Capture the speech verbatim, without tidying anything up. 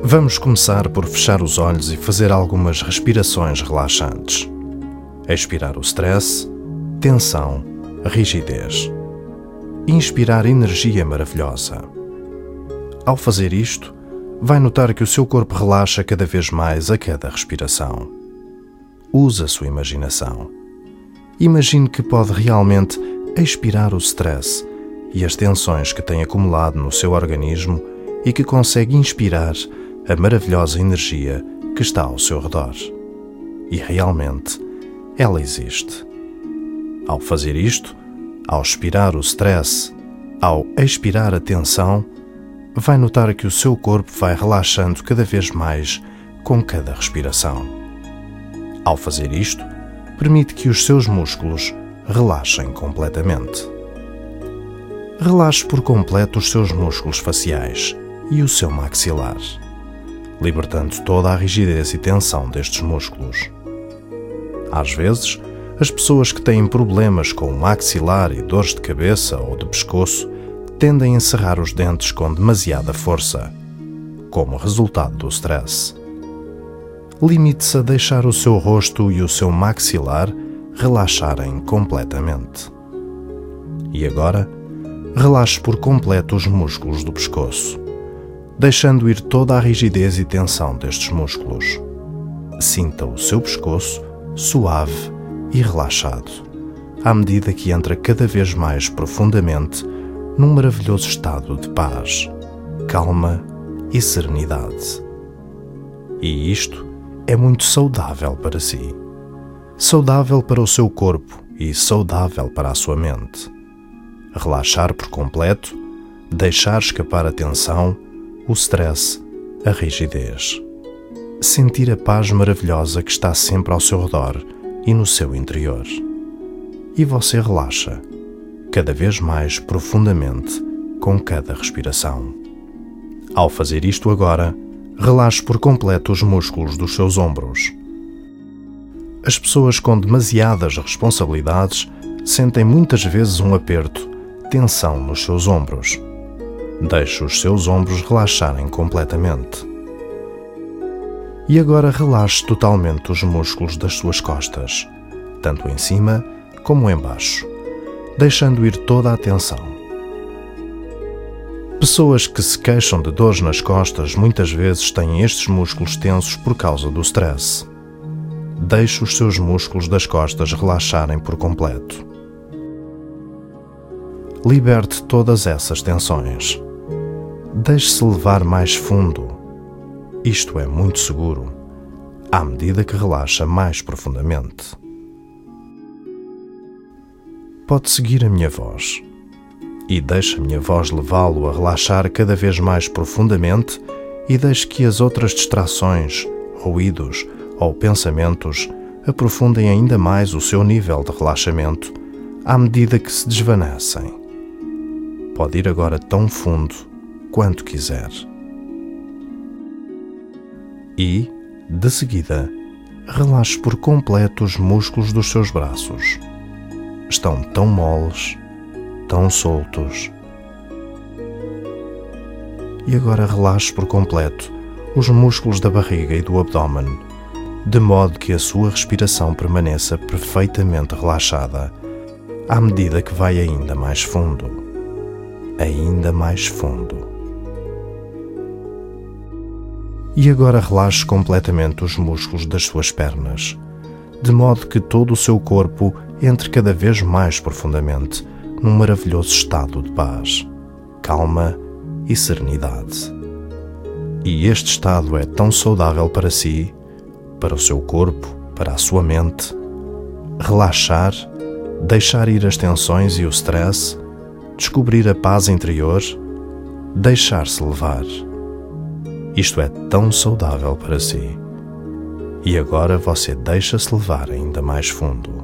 Vamos começar por fechar os olhos e fazer algumas respirações relaxantes. Expirar o stress, tensão, rigidez. Inspirar energia maravilhosa. Ao fazer isto, vai notar que o seu corpo relaxa cada vez mais a cada respiração. Use a sua imaginação. Imagine que pode realmente expirar o stress e as tensões que tem acumulado no seu organismo e que consegue inspirar a maravilhosa energia que está ao seu redor. E realmente, ela existe. Ao fazer isto, ao expirar o stress, ao expirar a tensão, vai notar que o seu corpo vai relaxando cada vez mais com cada respiração. Ao fazer isto, permite que os seus músculos relaxem completamente. Relaxe por completo os seus músculos faciais e o seu maxilar, libertando toda a rigidez e tensão destes músculos. Às vezes, as pessoas que têm problemas com o maxilar e dores de cabeça ou de pescoço tendem a encerrar os dentes com demasiada força, como resultado do stress. Limite-se a deixar o seu rosto e o seu maxilar relaxarem completamente. E agora, relaxe por completo os músculos do pescoço, deixando ir toda a rigidez e tensão destes músculos. Sinta o seu pescoço suave e relaxado, à medida que entra cada vez mais profundamente num maravilhoso estado de paz, calma e serenidade. E isto é muito saudável para si, saudável para o seu corpo e saudável para a sua mente. Relaxar por completo, deixar escapar a tensão, o stress, a rigidez. Sentir a paz maravilhosa que está sempre ao seu redor e no seu interior. E você relaxa, cada vez mais profundamente, com cada respiração. Ao fazer isto agora, relaxe por completo os músculos dos seus ombros. As pessoas com demasiadas responsabilidades sentem muitas vezes um aperto, tensão nos seus ombros. Deixe os seus ombros relaxarem completamente. E agora relaxe totalmente os músculos das suas costas, tanto em cima como em baixo, deixando ir toda a tensão. Pessoas que se queixam de dores nas costas muitas vezes têm estes músculos tensos por causa do stress. Deixe os seus músculos das costas relaxarem por completo. Liberte todas essas tensões. Deixe-se levar mais fundo. Isto é muito seguro, à medida que relaxa mais profundamente. Pode seguir a minha voz e deixe a minha voz levá-lo a relaxar cada vez mais profundamente e deixe que as outras distrações, ruídos ou pensamentos aprofundem ainda mais o seu nível de relaxamento à medida que se desvanecem. Pode ir agora tão fundo quanto quiser. E, de seguida, relaxe por completo os músculos dos seus braços. Estão tão moles, tão soltos. E agora relaxe por completo os músculos da barriga e do abdômen, de modo que a sua respiração permaneça perfeitamente relaxada, à medida que vai ainda mais fundo, ainda mais fundo. E agora relaxe completamente os músculos das suas pernas, de modo que todo o seu corpo entre cada vez mais profundamente num maravilhoso estado de paz, calma e serenidade. E este estado é tão saudável para si, para o seu corpo, para a sua mente. Relaxar, deixar ir as tensões e o stress, descobrir a paz interior, deixar-se levar. Isto é tão saudável para si. E agora você deixa-se levar ainda mais fundo.